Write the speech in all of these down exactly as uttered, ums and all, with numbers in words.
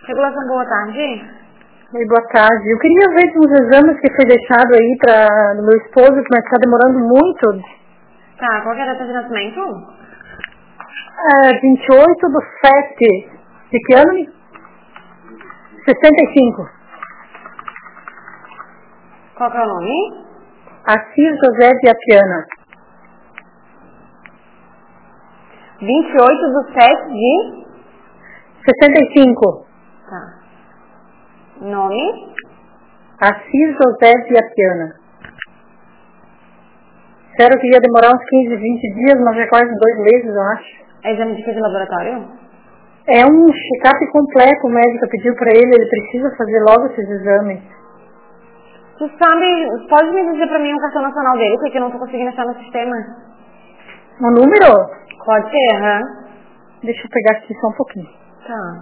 Regulação, boa tarde. Oi, boa tarde. Eu queria ver uns exames que foi deixado aí para o meu esposo, mas está demorando muito. Tá, qual que é a data de nascimento? É, vinte e oito do sete. De que ano? sessenta e cinco. Qual que é o nome? Assis José de Apiana. vinte e oito do sete de... sessenta e cinco. Tá. Nome? Assis José de Apiana. Sério que ia demorar uns quinze, vinte dias, mas é quase dois meses, eu acho. É exame de que de laboratório? É um check-up completo, o médico pediu para ele, ele precisa fazer logo esses exames. Tu sabe, pode me dizer pra mim o cartão nacional dele, porque eu não tô conseguindo achar no sistema. O número? Pode ser, aham. Deixa eu pegar aqui só um pouquinho. Tá.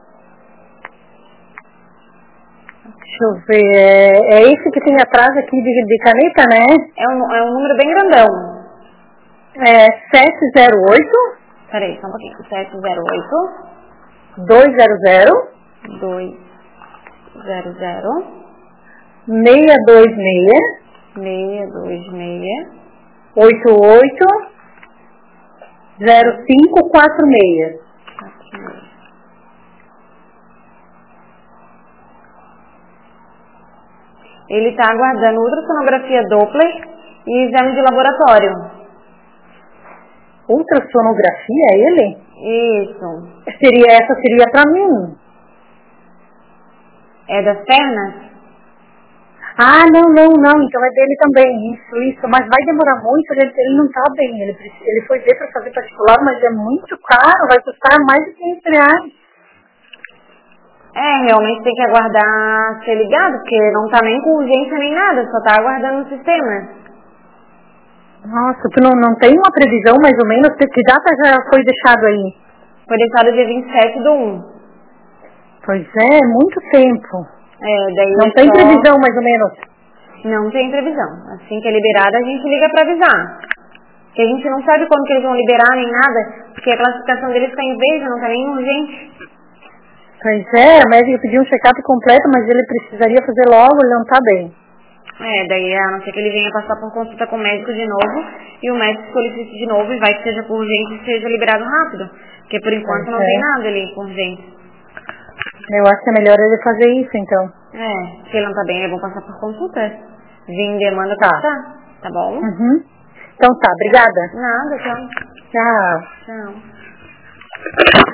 Deixa eu ver, é, é esse que tem atrás aqui de, de caneta, né? É um, é um número bem grandão. É sete zero oito. Peraí, só um pouquinho. sete zero oito. dois zero zero. dois zero zero. seis dois seis. seis dois seis. oito oito. zero cinco quatro seis. Ele está aguardando ultrassonografia Doppler e exame de laboratório. Ultrassonografia, ele? Isso. Seria, essa seria pra mim. É das pernas? Ah, não, não, não, então é dele também, isso, isso, mas vai demorar muito, ele, ele não tá bem, ele, ele foi ver para fazer particular, mas é muito caro, vai custar mais de quinhentos reais. É, realmente tem que aguardar ser ligado, porque não tá nem com urgência nem nada, só tá aguardando o sistema. Nossa, tu não, não tem uma previsão mais ou menos, que data já foi deixado aí? Foi deixado dia vinte e sete do um. Pois é, muito tempo. É, daí Não é tem só... previsão mais ou menos? Não tem previsão. Assim que é liberado, a gente liga pra avisar. Porque a gente não sabe quando que eles vão liberar nem nada, porque a classificação deles está em verde, não tá nem urgente. Pois é, a médica pediu um check-up completo, mas ele precisaria fazer logo, ele não tá bem. É, daí a não ser que ele venha passar por consulta com o médico de novo, e o médico solicite de novo e vai que seja por urgente e seja liberado rápido. Porque por enquanto Pois não é. tem nada ali por urgente. Eu acho que é melhor ele fazer isso, então. É, se ele não tá bem, é bom passar por consulta. Vir em demanda Tá. passar, tá bom? Uhum. Então tá, obrigada. Nada, tchau. Tchau. Tchau.